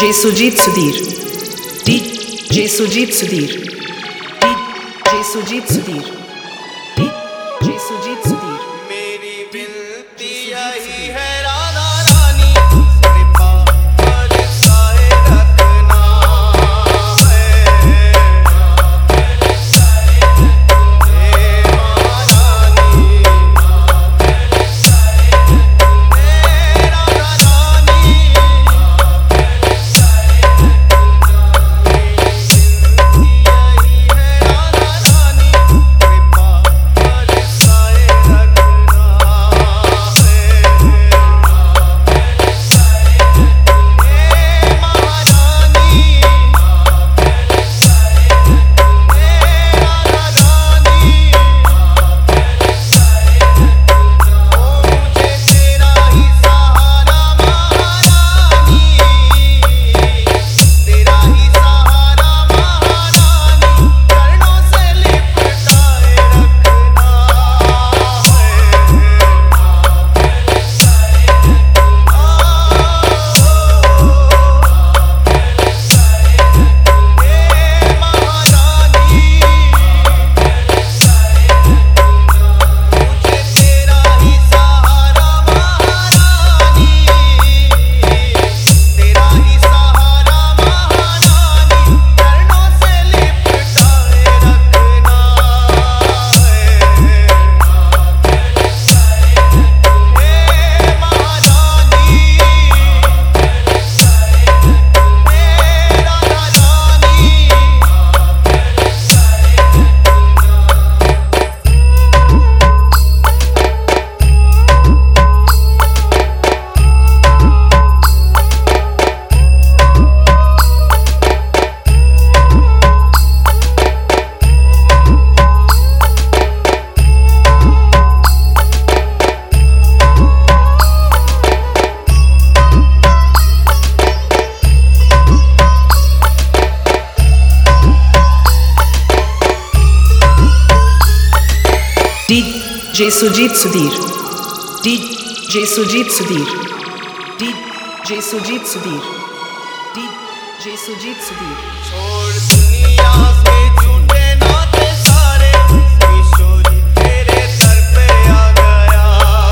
DJ Sujit Sudhir. DJ Sujit Sudhir. DJ Sujit Sudhir. DJ Sujit Sudhir. मेरी विनती यही है राधा रानी, कृपा बरसाए रखना है। हे महारानी, हे Radha Rani, DJ Sujit Sudhir. DJ Sujit Sudhir. DJ Sujit Sudhir. DJ Sujit Sudhir. छोड़ दुनिया से झूठे नाते सारे, किशोरी तेरे सर पे आ गया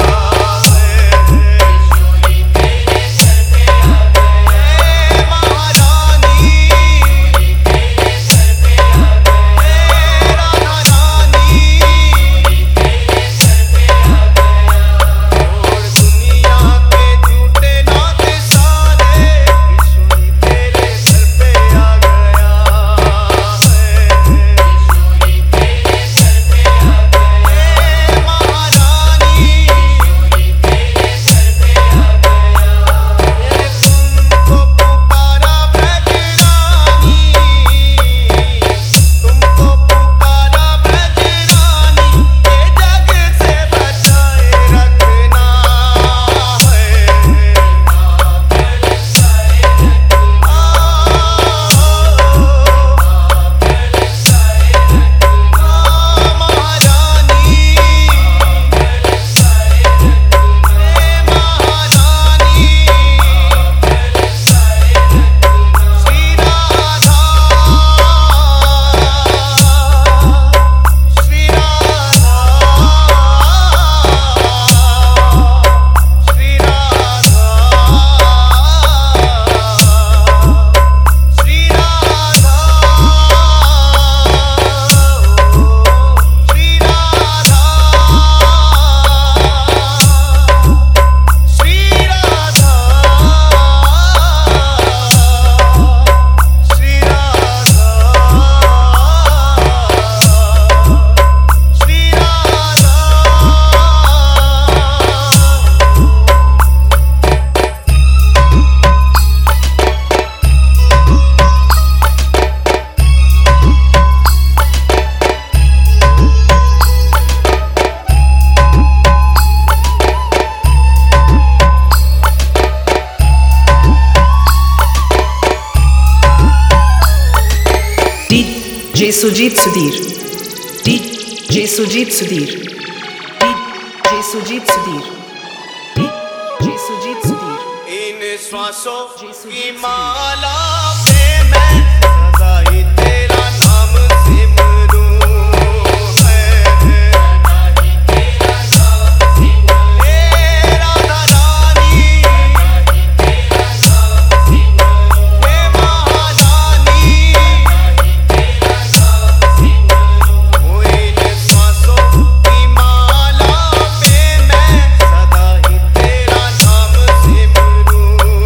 है। किशोरी तेरे सर पे आ गया है। महारानी तेरे सर पे आ गया है। राधा रानी तेरे सर पे आ गया। छोड़ दुनिया के झूठे नाते सारे, किशोरी तेरे सर पे आ गया है। किशोरी तेरे सर पे आ गया है। महारानी किशोरी तेरे सर पे आ गया। तुमको पुकारा ब्रजरानी, तुमको पुकारा ब्रजरानी, ये जग से बचाए रखना है। DJ Sujit Sudhir. DJ Sujit Sudhir. DJ Sujit Sudhir. DJ Sujit Sudhir. इन श्वासों की माला पे मैं सदा ही तेरा नाम सिमरूं है राधा रानी हे महारानी वो इन श्वासों की माला पे मैं सदा ही तेरा नाम सिमरूं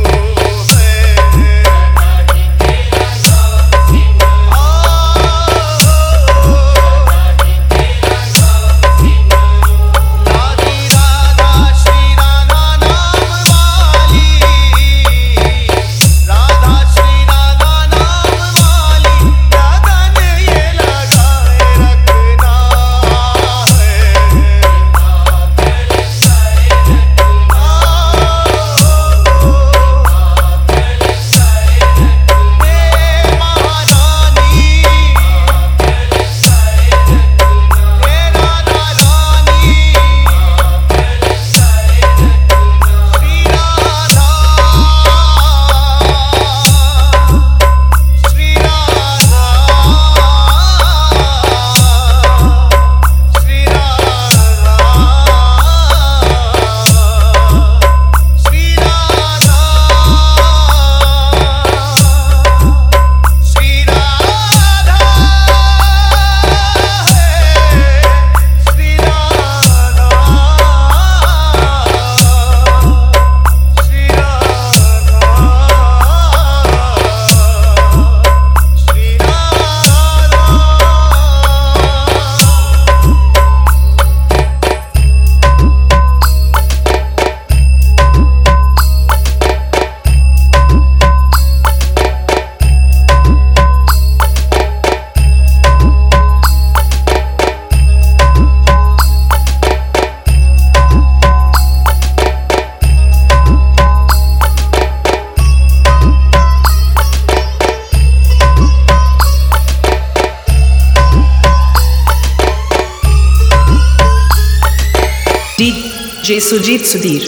DJ Sujit Sudhir,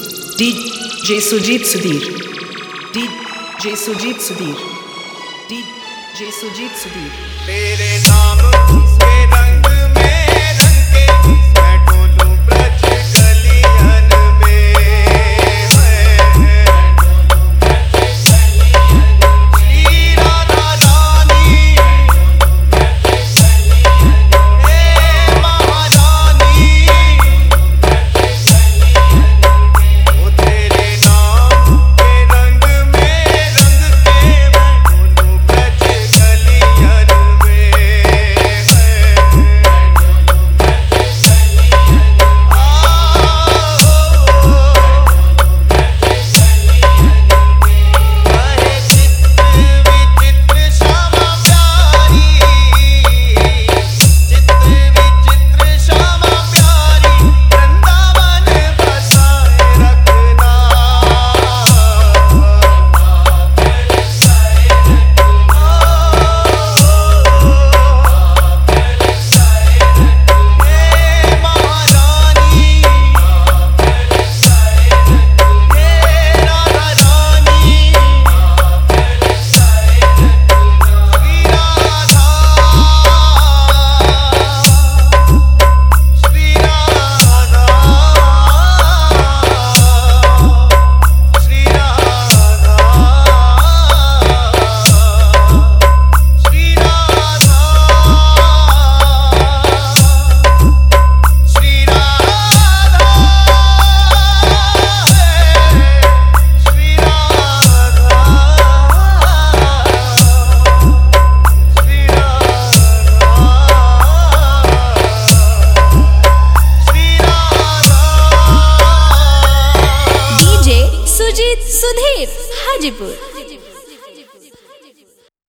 DJ Sujit Sudhir, DJ Sujit Sudhir, DJ Sujit Sudhir. तेरे नाम के रंग